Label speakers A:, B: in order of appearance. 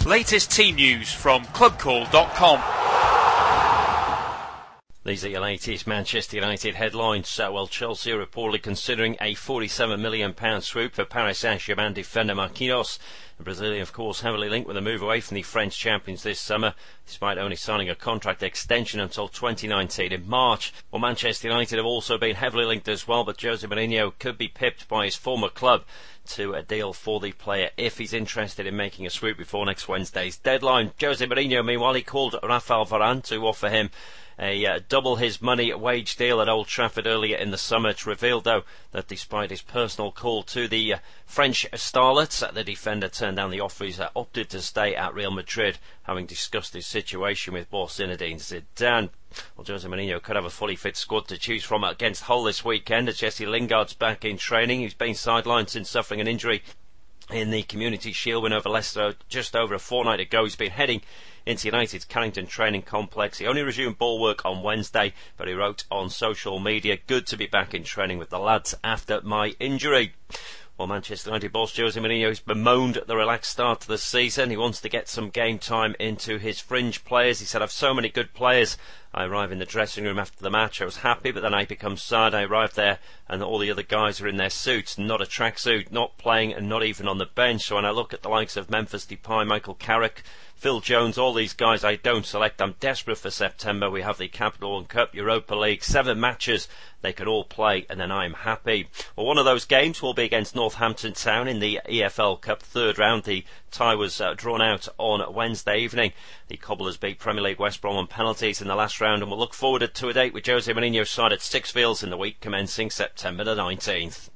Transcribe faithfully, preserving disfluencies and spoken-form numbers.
A: Latest team news from club call dot com.
B: These are your latest Manchester United headlines. Uh, well, Chelsea are reportedly considering a forty-seven million pounds swoop for Paris Saint-Germain defender Marquinhos. The Brazilian, of course, heavily linked with a move away from the French champions this summer, despite only signing a contract extension until twenty nineteen in March. Well, Manchester United have also been heavily linked as well, but Jose Mourinho could be pipped by his former club to a deal for the player if he's interested in making a swoop before next Wednesday's deadline. Jose Mourinho, meanwhile, he called Rafael Varane to offer him a uh, double his money wage deal at Old Trafford earlier in the summer. It's revealed, though, that despite his personal call to the uh, French starlets, uh, the defender turned down the offer. He's uh, opted to stay at Real Madrid, having discussed his situation with boss Zinedine Zidane. Well, Jose Mourinho could have a fully fit squad to choose from against Hull this weekend, as Jesse Lingard's back in training. He's been sidelined since suffering an injury in the Community Shield win over Leicester just over a fortnight ago. He's been heading into United's Carrington training complex. He only resumed ball work on Wednesday, but he wrote on social media, "Good to be back in training with the lads after my injury." Well, Manchester United boss Jose Mourinho has bemoaned the relaxed start to the season. He wants to get some game time into his fringe players. He said, "I've so many good players. I arrive in the dressing room after the match. I was happy, but then I become sad. I arrive there and all the other guys are in their suits, not a tracksuit, not playing and not even on the bench. So when I look at the likes of Memphis Depay, Michael Carrick, Phil Jones, all these guys I don't select. I'm desperate for September. We have the Capital One Cup, Europa League, seven matches. They can all play and then I'm happy." Well, one of those games will be against Northampton Town in the E F L Cup third round. The tie was uh, drawn out on Wednesday evening. The Cobblers beat Premier League West Brom on penalties in the last round, and we'll look forward to a date with Jose Mourinho's side at Sixfields in the week commencing September the nineteenth.